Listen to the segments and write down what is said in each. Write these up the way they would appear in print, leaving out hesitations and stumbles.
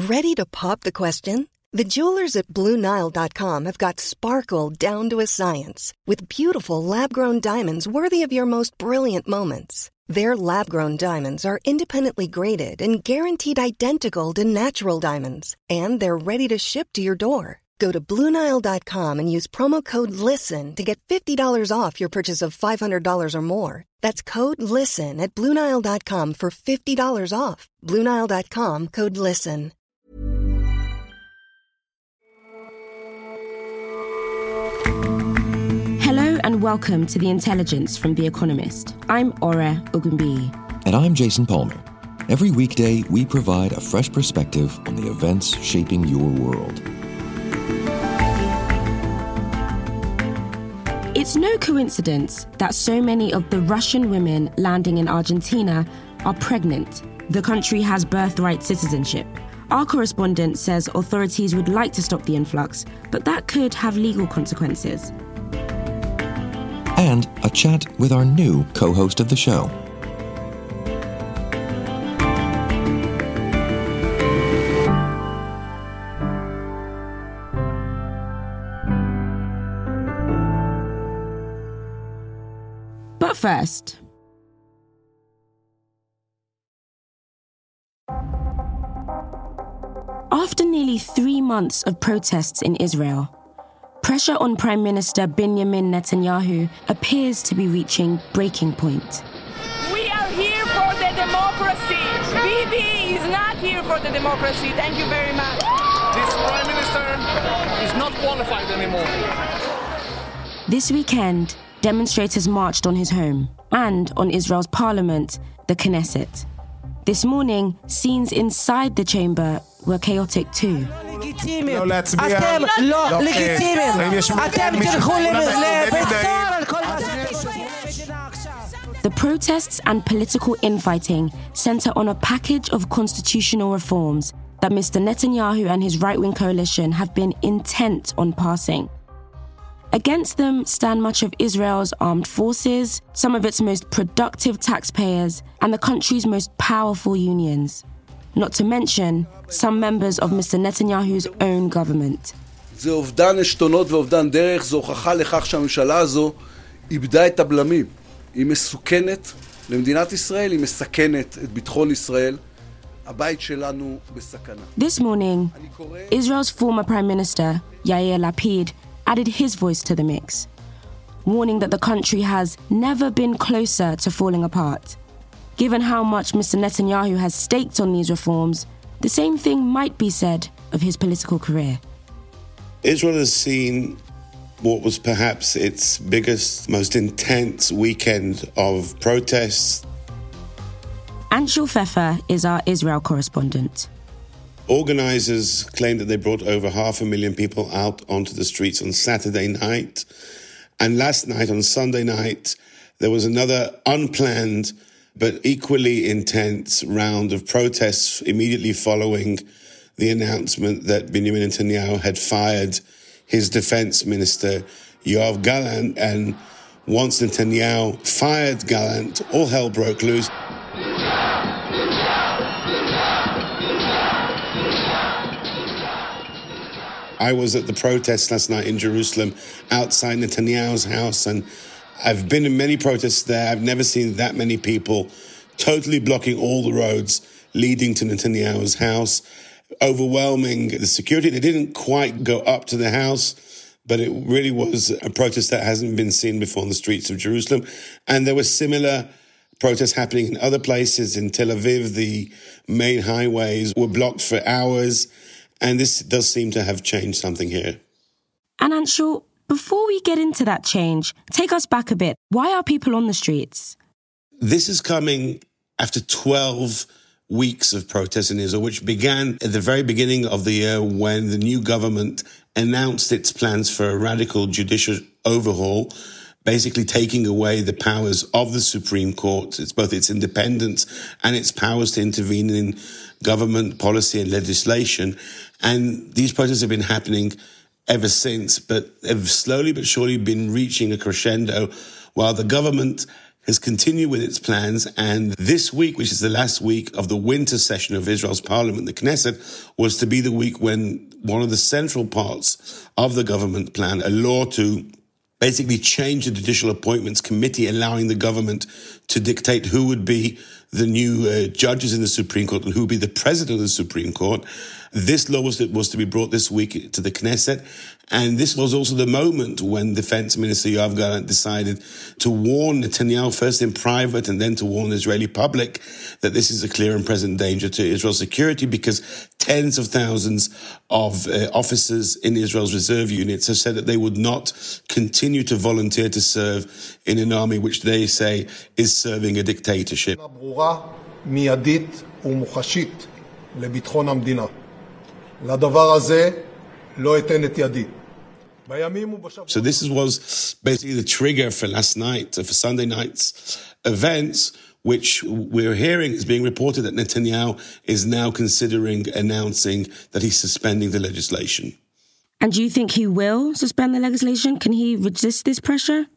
Ready to pop the question? The jewelers at BlueNile.com have got sparkle down to a science with beautiful lab-grown diamonds worthy of your most brilliant moments. Their lab-grown diamonds are independently graded and guaranteed identical to natural diamonds, and they're ready to ship to your door. Go to BlueNile.com and use promo code LISTEN to get $50 off your purchase of $500 or more. That's code LISTEN at BlueNile.com for $50 off. BlueNile.com, code LISTEN. Hello and welcome to The Intelligence from The Economist. I'm Ora Ogunbiyi. And I'm Jason Palmer. Every weekday, we provide a fresh perspective on the events shaping your world. It's no coincidence that so many of the Russian women landing in Argentina are pregnant. The country has birthright citizenship. Our correspondent says authorities would like to stop the influx, but that could have legal consequences. And a chat with our new co-host of the show. But first, after nearly 3 months of protests in Israel, pressure on Prime Minister Benjamin Netanyahu appears to be reaching breaking point. We are here for the democracy. Bibi is not here for the democracy. Thank you very much. This Prime Minister is not qualified anymore. This weekend, demonstrators marched on his home and on Israel's parliament, the Knesset. This morning, scenes inside the chamber were chaotic too. The protests and political infighting center on a package of constitutional reforms that Mr. Netanyahu and his right-wing coalition have been intent on passing. Against them stand much of Israel's armed forces, some of its most productive taxpayers, and the country's most powerful unions. Not to mention some members of Mr. Netanyahu's own government. זה אובדן עשתונות ואובדן דרך, זו הוכחה לכך שהממשלה הזו איבדה את הבלמים. היא מסוכנת למדינת ישראל, היא מסכנת את ביטחון ישראל. הבית שלנו בסכנה. This morning, Israel's former Prime Minister, Yair Lapid, added his voice to the mix, warning that the country has never been closer to falling apart. Given how much Mr. Netanyahu has staked on these reforms, the same thing might be said of his political career. Israel has seen what was perhaps its biggest, most intense weekend of protests. Anshul Pfeffer is our Israel correspondent. Organisers claim that they brought over 500,000 people out onto the streets on Saturday night. And last night, on Sunday night, there was another unplanned but equally intense round of protests immediately following the announcement that Benjamin Netanyahu had fired his defense minister, Yoav Gallant. And once Netanyahu fired Gallant, all hell broke loose. I was at the protests last night in Jerusalem, outside Netanyahu's house, and I've been in many protests there. I've never seen that many people totally blocking all the roads leading to Netanyahu's house, overwhelming the security. They didn't quite go up to the house, but it really was a protest that hasn't been seen before on the streets of Jerusalem. And there were similar protests happening in other places. In Tel Aviv, the main highways were blocked for hours. And this does seem to have changed something here. And Anshul, before we get into that change, take us back a bit. Why are people on the streets? This is coming after 12 weeks of protests in Israel, which began at the very beginning of the year when the new government announced its plans for a radical judicial overhaul, basically taking away the powers of the Supreme Court. It's both its independence and its powers to intervene in government policy and legislation. And these protests have been happening ever since, but have slowly but surely been reaching a crescendo while the government has continued with its plans. And this week, which is the last week of the winter session of Israel's parliament, the Knesset, was to be the week when one of the central parts of the government plan, a law to basically change the Judicial Appointments Committee, allowing the government to dictate who would be the new judges in the Supreme Court and who would be the president of the Supreme Court. This law was to be brought this week to the Knesset. And this was also the moment when Defense Minister Yoav Gallant decided to warn Netanyahu, first in private and then to warn the Israeli public, that this is a clear and present danger to Israel's security, because tens of thousands of officers in Israel's reserve units have said that they would not continue to volunteer to serve in an army which they say is serving a dictatorship. מיידית ומוחשית לביטחון המדינה. לדבר הזה לא אתן את ידי. So this was basically the trigger for last night, for Sunday night's events, which we're hearing is being reported that Netanyahu is now considering announcing that he's suspending the legislation. And do you think he will suspend the legislation? Can he resist this pressure?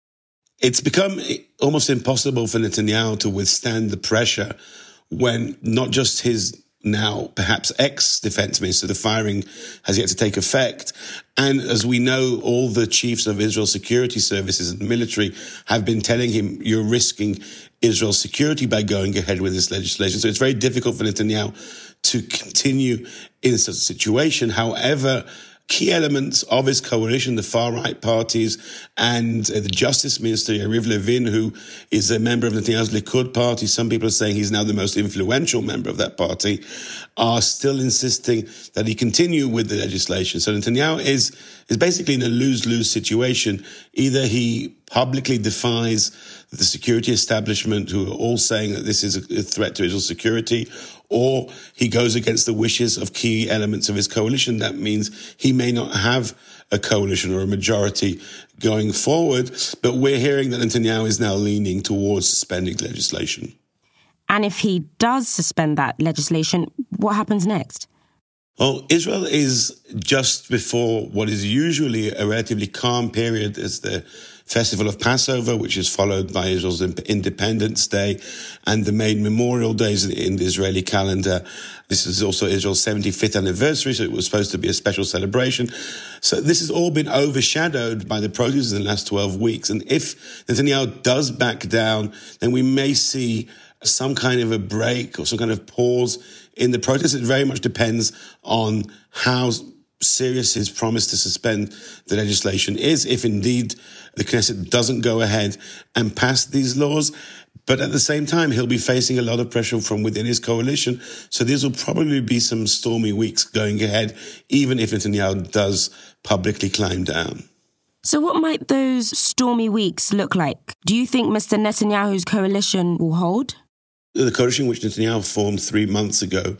It's become almost impossible for Netanyahu to withstand the pressure when not just his now perhaps ex-defense minister, the firing has yet to take effect. And as we know, all the chiefs of Israel's security services and the military have been telling him, you're risking Israel's security by going ahead with this legislation. So it's very difficult for Netanyahu to continue in such a situation. However, key elements of his coalition, the far-right parties, and the Justice Minister, Yariv Levin, who is a member of Netanyahu's Likud party, some people are saying he's now the most influential member of that party, are still insisting that he continue with the legislation. So Netanyahu is basically in a lose-lose situation. Either he publicly defies the security establishment, who are all saying that this is a threat to Israel's security, or he goes against the wishes of key elements of his coalition. That means he may not have a coalition or a majority going forward. But we're hearing that Netanyahu is now leaning towards suspending legislation. And if he does suspend that legislation, what happens next? Well, Israel is just before what is usually a relatively calm period as the festival of Passover, which is followed by Israel's Independence Day and the main memorial days in the Israeli calendar. This is also Israel's 75th anniversary, so it was supposed to be a special celebration. So this has all been overshadowed by the protests in the last 12 weeks. And if Netanyahu does back down, then we may see some kind of a break or some kind of pause in the protests. It very much depends on how serious his promise to suspend the legislation is, if indeed the Knesset doesn't go ahead and pass these laws. But at the same time, he'll be facing a lot of pressure from within his coalition. So these will probably be some stormy weeks going ahead, even if Netanyahu does publicly climb down. So what might those stormy weeks look like? Do you think Mr. Netanyahu's coalition will hold? The coalition which Netanyahu formed 3 months ago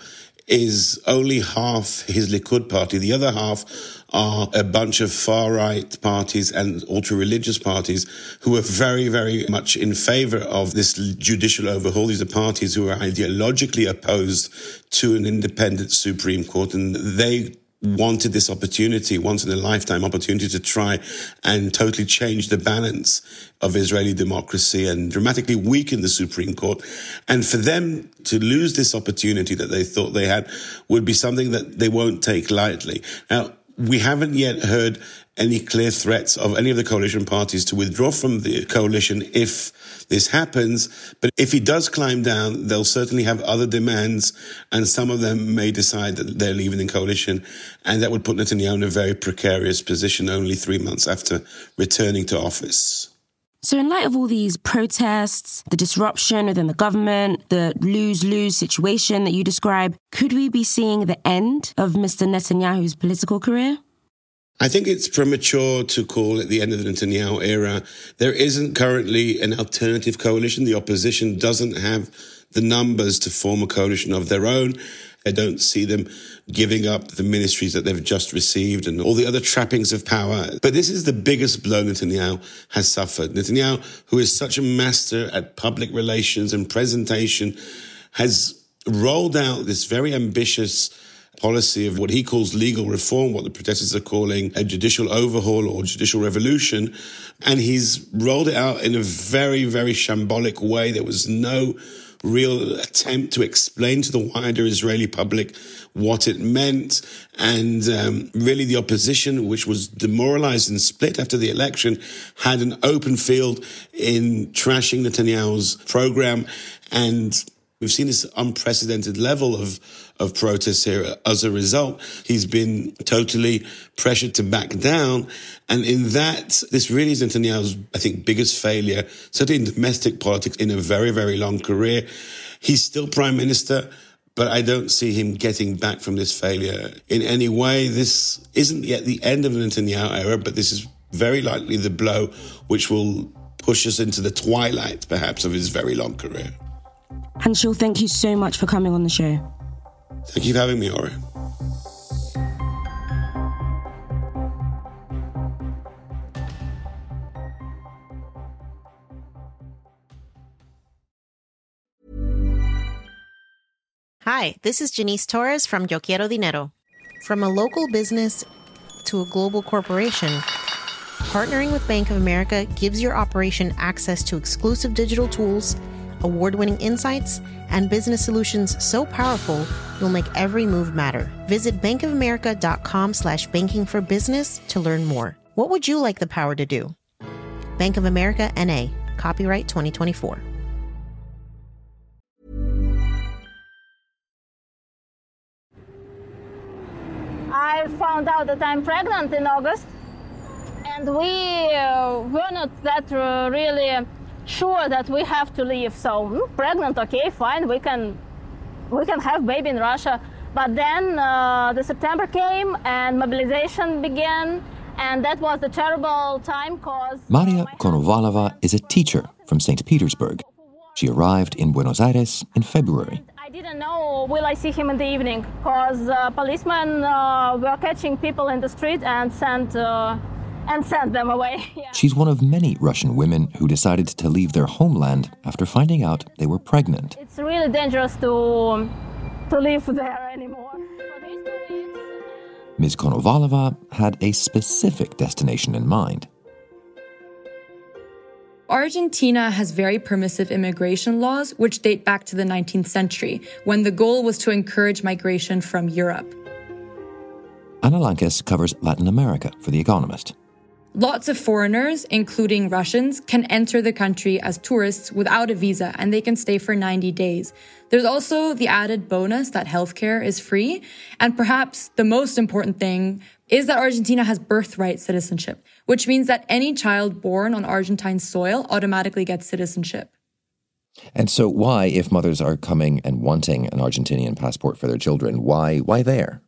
is only half his Likud party. The other half are a bunch of far-right parties and ultra-religious parties who are very, very much in favor of this judicial overhaul. These are parties who are ideologically opposed to an independent Supreme Court, and they wanted this opportunity, once in a lifetime opportunity, to try and totally change the balance of Israeli democracy and dramatically weaken the Supreme Court. And for them to lose this opportunity that they thought they had would be something that they won't take lightly. Now, we haven't yet heard any clear threats of any of the coalition parties to withdraw from the coalition if this happens. But if he does climb down, they'll certainly have other demands, and some of them may decide that they're leaving the coalition, and that would put Netanyahu in a very precarious position only 3 months after returning to office. So in light of all these protests, the disruption within the government, the lose-lose situation that you describe, could we be seeing the end of Mr. Netanyahu's political career? I think it's premature to call it the end of the Netanyahu era. There isn't currently an alternative coalition. The opposition doesn't have the numbers to form a coalition of their own. I don't see them giving up the ministries that they've just received and all the other trappings of power. But this is the biggest blow Netanyahu has suffered. Netanyahu, who is such a master at public relations and presentation, has rolled out this very ambitious policy of what he calls legal reform, what the protesters are calling a judicial overhaul or judicial revolution. And he's rolled it out in a very, very shambolic way. There was no real attempt to explain to the wider Israeli public what it meant. And really the opposition, which was demoralized and split after the election, had an open field in trashing Netanyahu's program. And we've seen this unprecedented level of protests here. As a result, he's been totally pressured to back down. And in that, this really is Netanyahu's, I think, biggest failure, certainly in domestic politics, in a very, very long career. He's still prime minister, but I don't see him getting back from this failure in any way. This isn't yet the end of the Netanyahu era, but this is very likely the blow which will push us into the twilight, perhaps, of his very long career. Anshul, thank you so much for coming on the show. Thank you for having me, Ori. Hi, this is Janice Torres from Yo Quiero Dinero. From a local business to a global corporation, partnering with Bank of America gives your operation access to exclusive digital tools, award-winning insights, and business solutions so powerful, you'll make every move matter. Visit bankofamerica.com/banking for business to learn more. What would you like the power to do? Bank of America, N.A., copyright 2024. I found out that I'm pregnant in August, and we were not that really sure that we have to leave. So pregnant, okay, fine, we can have baby in Russia. But then the September came and mobilization began, and that was a terrible time because Maria Konovalova is a teacher from St. Petersburg. She arrived in Buenos Aires in February. I didn't know will I see him in the evening because policemen were catching people in the street and sent them away. Yeah. She's one of many Russian women who decided to leave their homeland after finding out they were pregnant. It's really dangerous to live there anymore. Ms. Konovalova had a specific destination in mind. Argentina has very permissive immigration laws, which date back to the 19th century, when the goal was to encourage migration from Europe. Anna Lankes covers Latin America for The Economist. Lots of foreigners, including Russians, can enter the country as tourists without a visa, and they can stay for 90 days. There's also the added bonus that healthcare is free. And perhaps the most important thing is that Argentina has birthright citizenship, which means that any child born on Argentine soil automatically gets citizenship. And so why, if mothers are coming and wanting an Argentinian passport for their children, why there?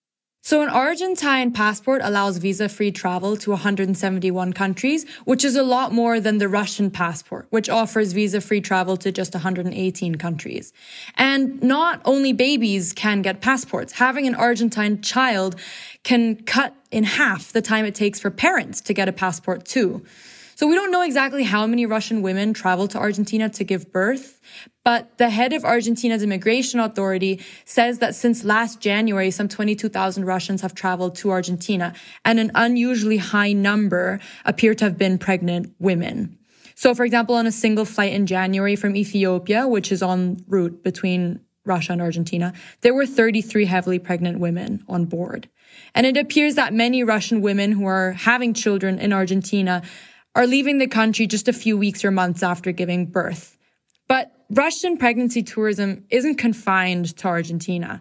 So an Argentine passport allows visa-free travel to 171 countries, which is a lot more than the Russian passport, which offers visa-free travel to just 118 countries. And not only babies can get passports. Having an Argentine child can cut in half the time it takes for parents to get a passport too. So we don't know exactly how many Russian women travel to Argentina to give birth, but the head of Argentina's immigration authority says that since last January, some 22,000 Russians have traveled to Argentina, and an unusually high number appear to have been pregnant women. So, for example, on a single flight in January from Ethiopia, which is en route between Russia and Argentina, there were 33 heavily pregnant women on board. And it appears that many Russian women who are having children in Argentina are leaving the country just a few weeks or months after giving birth. But Russian pregnancy tourism isn't confined to Argentina.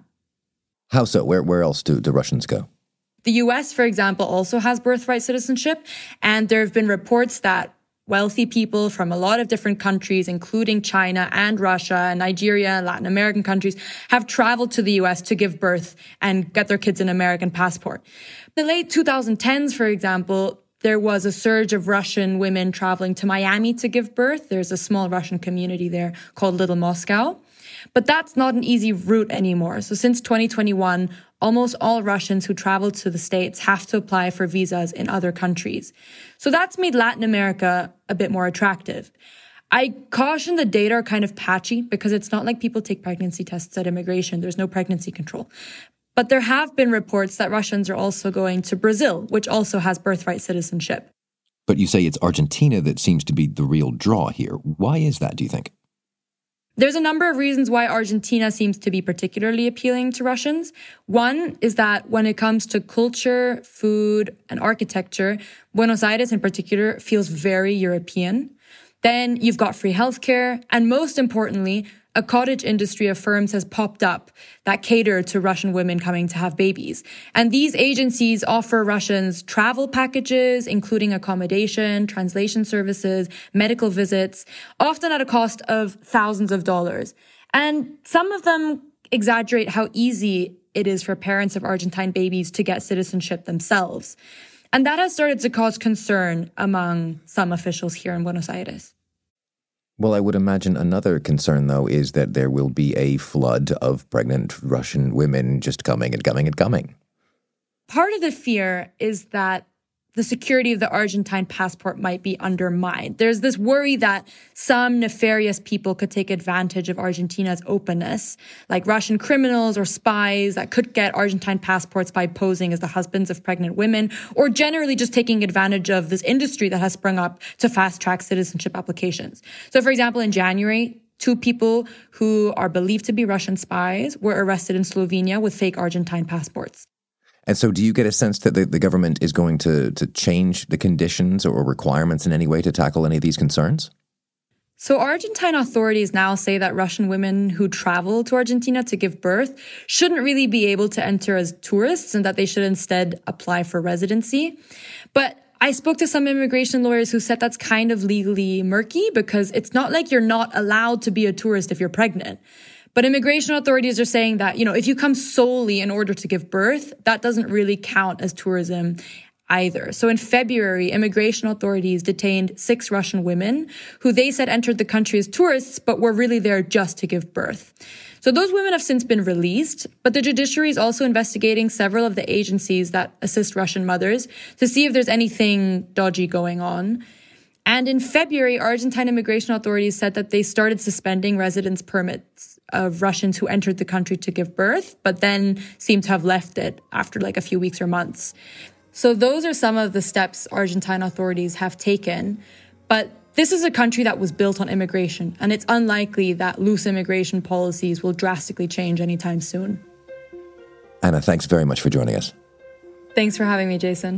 How so? Where else do Russians go? The US, for example, also has birthright citizenship, and there have been reports that wealthy people from a lot of different countries, including China and Russia and Nigeria and Latin American countries, have traveled to the US to give birth and get their kids an American passport. In the late 2010s, for example, there was a surge of Russian women traveling to Miami to give birth. There's a small Russian community there called Little Moscow. But that's not an easy route anymore. So since 2021, almost all Russians who travel to the States have to apply for visas in other countries. So that's made Latin America a bit more attractive. I caution the data are kind of patchy because it's not like people take pregnancy tests at immigration. There's no pregnancy control. But there have been reports that Russians are also going to Brazil, which also has birthright citizenship. But you say it's Argentina that seems to be the real draw here. Why is that, do you think? There's a number of reasons why Argentina seems to be particularly appealing to Russians. One is that when it comes to culture, food, and architecture, Buenos Aires in particular feels very European. Then you've got free healthcare, and most importantly, a cottage industry of firms has popped up that cater to Russian women coming to have babies. And these agencies offer Russians travel packages, including accommodation, translation services, medical visits, often at a cost of thousands of dollars. And some of them exaggerate how easy it is for parents of Argentine babies to get citizenship themselves. And that has started to cause concern among some officials here in Buenos Aires. Well, I would imagine another concern, though, is that there will be a flood of pregnant Russian women just coming and coming and coming. Part of the fear is that the security of the Argentine passport might be undermined. There's this worry that some nefarious people could take advantage of Argentina's openness, like Russian criminals or spies that could get Argentine passports by posing as the husbands of pregnant women, or generally just taking advantage of this industry that has sprung up to fast-track citizenship applications. So, for example, in January, 2 people who are believed to be Russian spies were arrested in Slovenia with fake Argentine passports. And so do you get a sense that the government is going to change the conditions or requirements in any way to tackle any of these concerns? So Argentine authorities now say that Russian women who travel to Argentina to give birth shouldn't really be able to enter as tourists and that they should instead apply for residency. But I spoke to some immigration lawyers who said that's kind of legally murky because it's not like you're not allowed to be a tourist if you're pregnant. But immigration authorities are saying that, if you come solely in order to give birth, that doesn't really count as tourism either. So in February, immigration authorities detained 6 Russian women who they said entered the country as tourists, but were really there just to give birth. So those women have since been released, but the judiciary is also investigating several of the agencies that assist Russian mothers to see if there's anything dodgy going on. And in February, Argentine immigration authorities said that they started suspending residence permits of Russians who entered the country to give birth, but then seemed to have left it after a few weeks or months. So those are some of the steps Argentine authorities have taken. But this is a country that was built on immigration, and it's unlikely that loose immigration policies will drastically change anytime soon. Anna, thanks very much for joining us. Thanks for having me, Jason.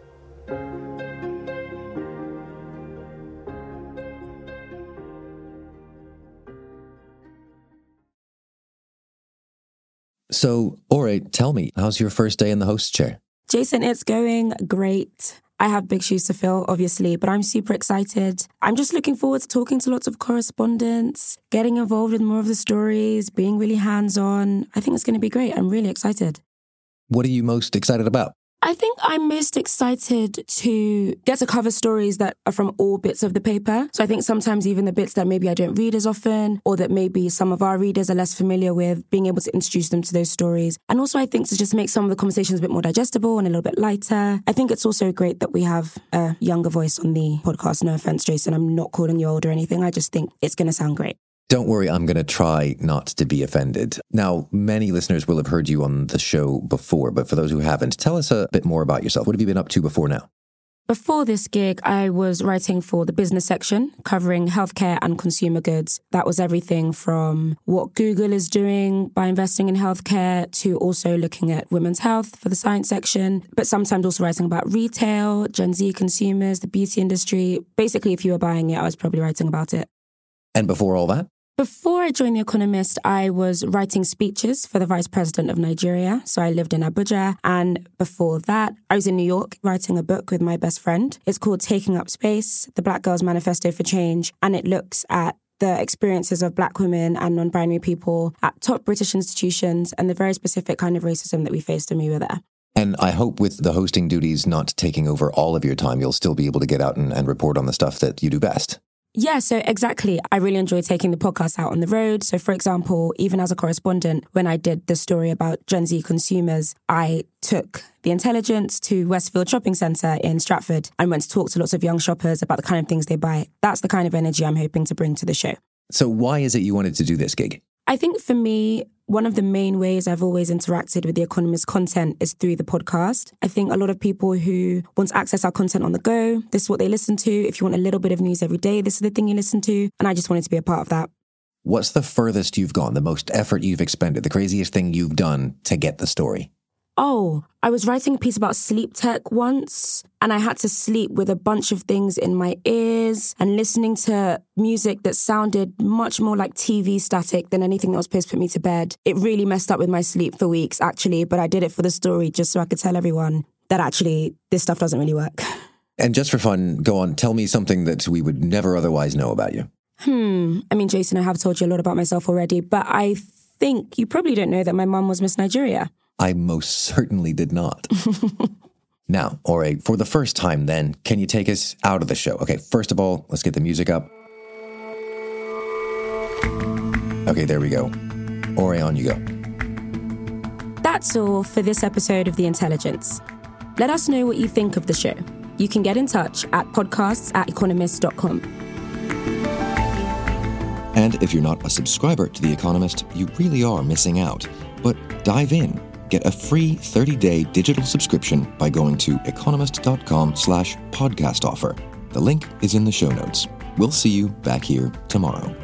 So, Ore, tell me, how's your first day in the host chair? Jason, it's going great. I have big shoes to fill, obviously, but I'm super excited. I'm just looking forward to talking to lots of correspondents, getting involved with more of the stories, being really hands-on. I think it's going to be great. I'm really excited. What are you most excited about? I think I'm most excited to get to cover stories that are from all bits of the paper. So I think sometimes even the bits that maybe I don't read as often or that maybe some of our readers are less familiar with, being able to introduce them to those stories. And also I think to just make some of the conversations a bit more digestible and a little bit lighter. I think it's also great that we have a younger voice on the podcast. No offense, Jason, I'm not calling you old or anything. I just think it's going to sound great. Don't worry, I'm going to try not to be offended. Now, many listeners will have heard you on the show before, but for those who haven't, tell us a bit more about yourself. What have you been up to before now? Before this gig, I was writing for the business section, covering healthcare and consumer goods. That was everything from what Google is doing by investing in healthcare to also looking at women's health for the science section, but sometimes also writing about retail, Gen Z consumers, the beauty industry. Basically, if you were buying it, I was probably writing about it. And before all that? Before I joined The Economist, I was writing speeches for the Vice President of Nigeria. So I lived in Abuja. And before that, I was in New York writing a book with my best friend. It's called Taking Up Space, The Black Girls' Manifesto for Change. And it looks at the experiences of Black women and non-binary people at top British institutions and the very specific kind of racism that we faced when we were there. And I hope with the hosting duties not taking over all of your time, you'll still be able to get out and report on the stuff that you do best. Yeah, so exactly. I really enjoy taking the podcast out on the road. So for example, even as a correspondent, when I did the story about Gen Z consumers, I took the intelligence to Westfield Shopping Centre in Stratford and went to talk to lots of young shoppers about the kind of things they buy. That's the kind of energy I'm hoping to bring to the show. So why is it you wanted to do this gig? I think for me, one of the main ways I've always interacted with The Economist content is through the podcast. I think a lot of people who want to access our content on the go, this is what they listen to. If you want a little bit of news every day, this is the thing you listen to. And I just wanted to be a part of that. What's the furthest you've gone, the most effort you've expended, the craziest thing you've done to get the story? Oh, I was writing a piece about sleep tech once, and I had to sleep with a bunch of things in my ears and listening to music that sounded much more like TV static than anything that was supposed to put me to bed. It really messed up with my sleep for weeks, actually, but I did it for the story just so I could tell everyone that actually this stuff doesn't really work. And just for fun, go on, tell me something that we would never otherwise know about you. I mean, Jason, I have told you a lot about myself already, but I think you probably don't know that my mum was Miss Nigeria. I most certainly did not. Now, Ore, for the first time then, can you take us out of the show? Okay, first of all, let's get the music up. Okay, there we go. Ore, on you go. That's all for this episode of The Intelligence. Let us know what you think of the show. You can get in touch at podcasts@economist.com. And if you're not a subscriber to The Economist, you really are missing out. But dive in. Get a free 30-day digital subscription by going to economist.com/podcast offer. The link is in the show notes. We'll see you back here tomorrow.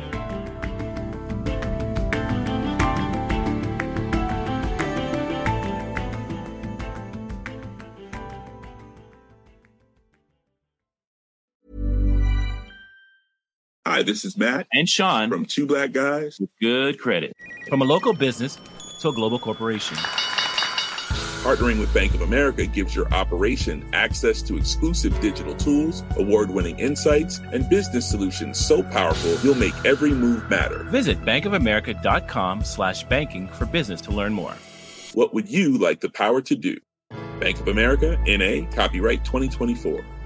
Hi, this is Matt and Sean from Two Black Guys with Good Credit. From a local business to a global corporation. Partnering with Bank of America gives your operation access to exclusive digital tools, award-winning insights, and business solutions so powerful you'll make every move matter. Visit bankofamerica.com/banking for business to learn more. What would you like the power to do? Bank of America, N.A., copyright 2024.